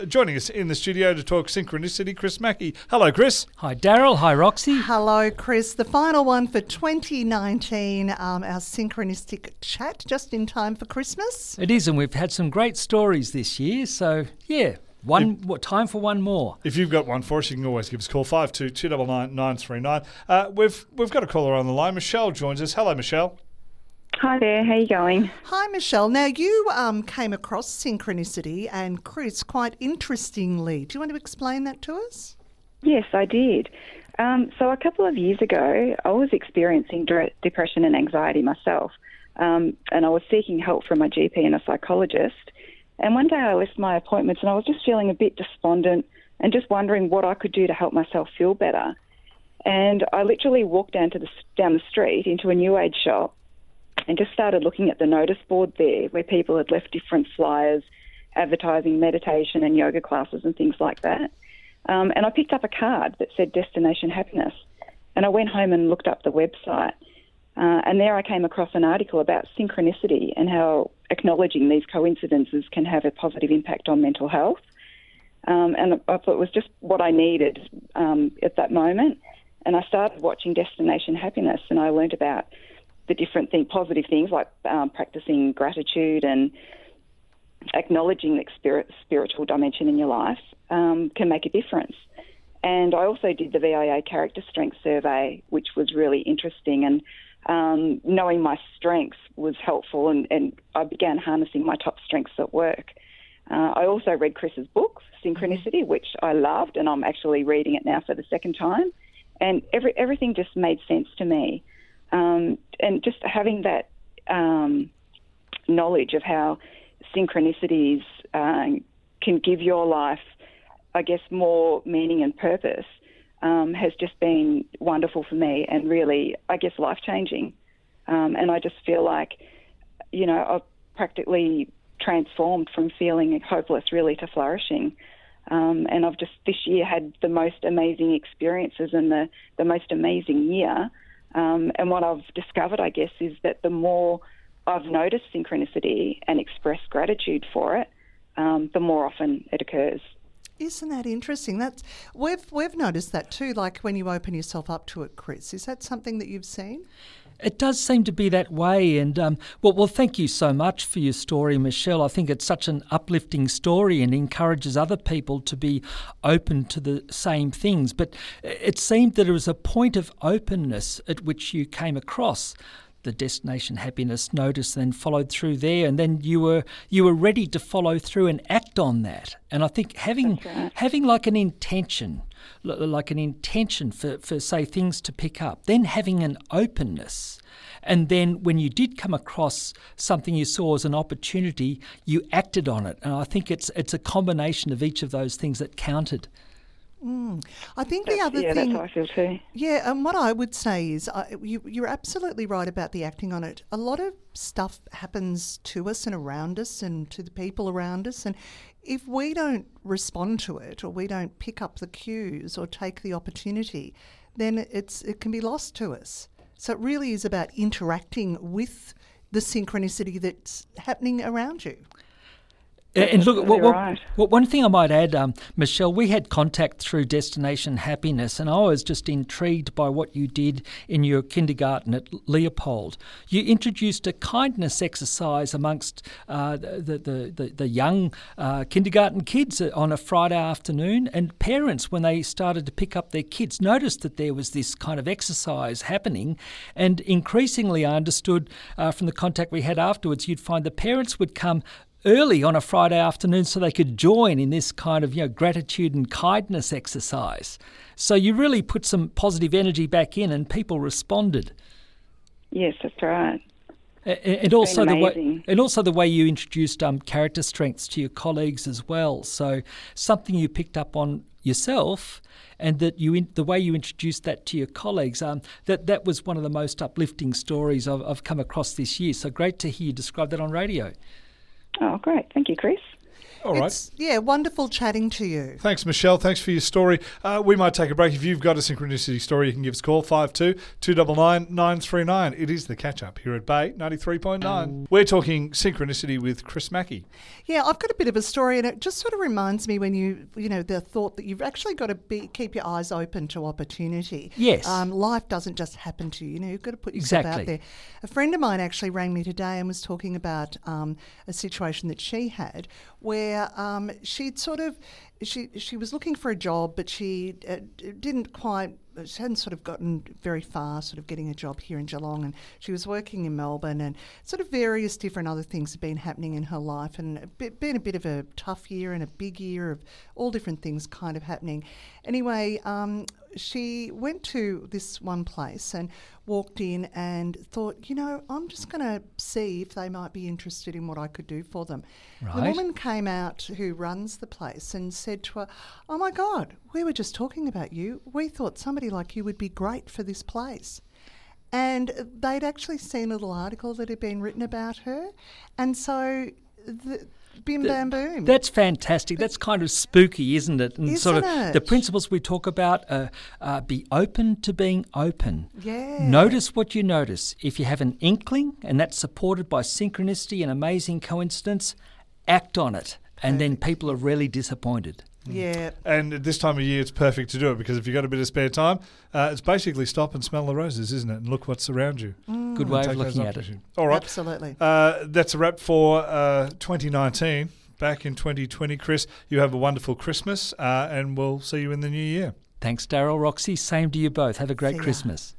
Joining us in the studio to talk synchronicity, Chris Mackie. Hello, Chris. Hi, Daryl. Hi, Roxy. Hello, Chris. The final one for 2019, our synchronistic chat, just in time for Christmas. It is, and we've had some great stories this year, so yeah. Time for one more. If you've got one for us, you can always give us a call, 52299939. We've got a caller on the line. Michelle joins us. Hello, Michelle. Hi there, how are you going? Hi, Michelle. Now, you came across synchronicity and Chris quite interestingly. Do you want to explain that to us? Yes, I did. So a couple of years ago, I was experiencing depression and anxiety myself, and I was seeking help from my GP and a psychologist. And one day I left my appointments and I was just feeling a bit despondent and just wondering what I could do to help myself feel better. And I literally walked down the street into a New Age shop and just started looking at the notice board there where people had left different flyers advertising meditation and yoga classes and things like that. And I picked up a card that said Destination Happiness. And I went home and looked up the website. And there I came across an article about synchronicity and how acknowledging these coincidences can have a positive impact on mental health. And I thought it was just what I needed at that moment. And I started watching Destination Happiness, and I learned about the different positive things like practicing gratitude and acknowledging the spiritual dimension in your life can make a difference. And I also did the VIA Character Strength Survey, which was really interesting, and knowing my strengths was helpful, and I began harnessing my top strengths at work. I also read Chris's book, Synchronicity, which I loved, and I'm actually reading it now for the second time, and everything just made sense to me. And just having that knowledge of how synchronicities can give your life, I guess, more meaning and purpose has just been wonderful for me and really, I guess, life-changing. And I just feel like, I've practically transformed from feeling hopeless really to flourishing. And I've just this year had the most amazing experiences and the most amazing year. And what I've discovered, I guess, is that the more I've noticed synchronicity and expressed gratitude for it, the more often it occurs. Isn't that interesting? We've noticed that too, like when you open yourself up to it, Chris. Is that something that you've seen? It does seem to be that way, and well, thank you so much for your story, Michelle. I think it's such an uplifting story and encourages other people to be open to the same things. But it seemed that it was a point of openness at which you came across the Destination Happiness notice, then followed through there, and then you were ready to follow through and act on that. And I think having like an intention for say things to pick up, then having an openness, and then when you did come across something you saw as an opportunity, you acted on it. And I think it's a combination of each of those things that counted. I think the other thing... that's how I feel too. Yeah, and what I would say is you're absolutely right about the acting on it. A lot of stuff happens to us and around us and to the people around us, and if we don't respond to it or we don't pick up the cues or take the opportunity, then it can be lost to us. So it really is about interacting with the synchronicity that's happening around you. And look, one thing I might add, Michelle, we had contact through Destination Happiness, and I was just intrigued by what you did in your kindergarten at Leopold. You introduced a kindness exercise amongst the young kindergarten kids on a Friday afternoon, and parents, when they started to pick up their kids, noticed that there was this kind of exercise happening, and increasingly I understood from the contact we had afterwards, you'd find the parents would come early on a Friday afternoon so they could join in this kind of gratitude and kindness exercise. So you really put some positive energy back in and people responded. Yes, that's right. And also the way you introduced character strengths to your colleagues as well. So something you picked up on yourself, and that the way you introduced that to your colleagues, that was one of the most uplifting stories I've come across this year. So great to hear you describe that on radio. Oh, great. Thank you, Chris. All right. Yeah, wonderful chatting to you. Thanks, Michelle. Thanks for your story. We might take a break. If you've got a synchronicity story, you can give us a call, 52-299-939. It is the catch-up here at Bay 93.9. We're talking synchronicity with Chris Mackie. Yeah, I've got a bit of a story, and it just sort of reminds me when you know, the thought that you've actually got to keep your eyes open to opportunity. Yes. Life doesn't just happen to you. You know, you've got to put yourself out there. A friend of mine actually rang me today and was talking about a situation that she had where she'd sort of she was looking for a job, but she didn't quite. She hadn't sort of gotten very far sort of getting a job here in Geelong, and she was working in Melbourne, and sort of various different other things have been happening in her life, and been a bit of a tough year and a big year of all different things kind of happening. Anyway, she went to this one place and walked in and thought, you know, I'm just going to see if they might be interested in what I could do for them. Right. The woman came out who runs the place and said to her, "Oh my God, we were just talking about you. We thought somebody like you would be great for this place." And they'd actually seen a little article that had been written about her. And so bim, bam, boom. That's fantastic. That's kind of spooky, isn't it? And Isn't it? The principles we talk about are be open to being open. Yeah. Notice what you notice. If you have an inkling and that's supported by synchronicity and amazing coincidence, act on it. And then people are really disappointed. Yeah. And at this time of year, it's perfect to do it, because if you've got a bit of spare time, it's basically stop and smell the roses, isn't it? And look what's around you. Good way of Take those looking at it. opportunities. All right. Absolutely. That's a wrap for 2019. Back in 2020, Chris, you have a wonderful Christmas, and we'll see you in the new year. Thanks, Daryl. Roxy, same to you both. Have a great See ya. Christmas.